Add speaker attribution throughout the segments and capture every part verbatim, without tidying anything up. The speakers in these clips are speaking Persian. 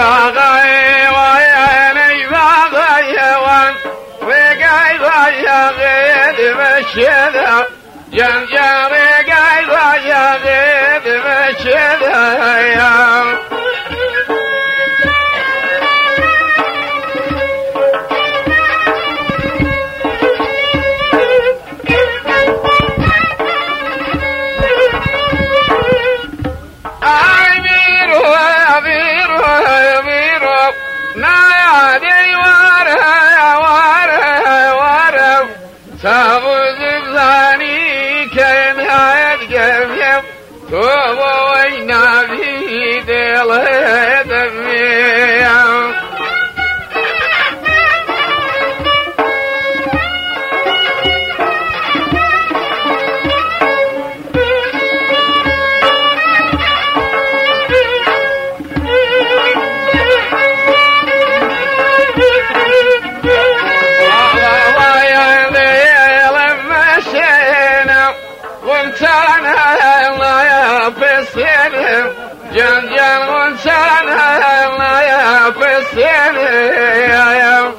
Speaker 1: باغي وياني باغي وان رقاي ضايا غيد مشيدا جنجان رقاي ضايا غيد مشيدا يا توبوا وينا في دل دميا جن جن ونسان الله يا فسين يا يا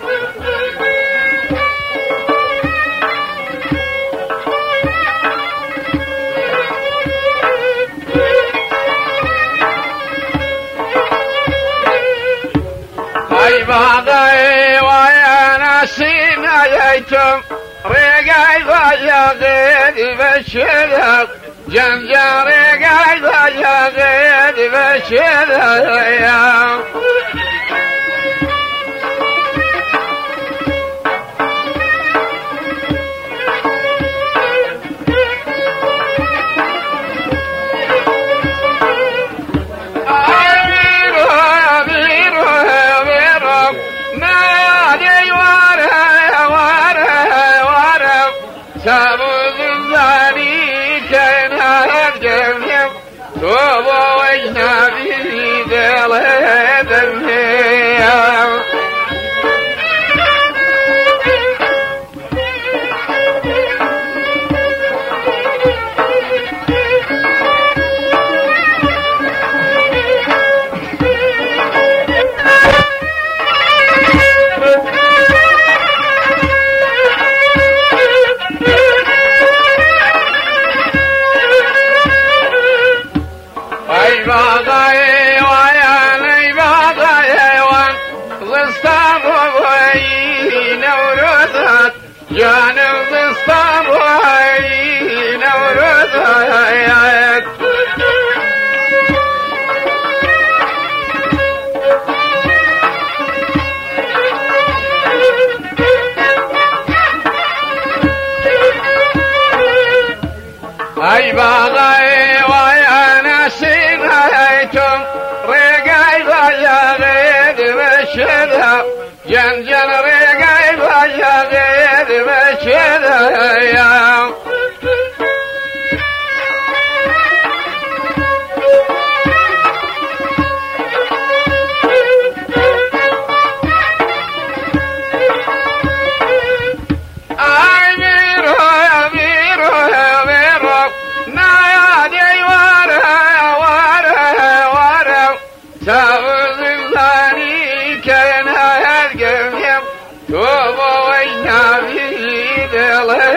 Speaker 1: هاي باغي ويا ناسين يايتم رقاي ضايا غير بشرك جنجان رقاي ضايا غير بشرك يا توبوا وينا في دل دميا باغي وياني باغي وان ضستان وين ورثت جانب ضستان وين ورثت اي باغي ويانا سينايتم رقاي ضايا غير مشيدا جنجن رقاي ضايا غير مشيدا يا توبوا وينا في دل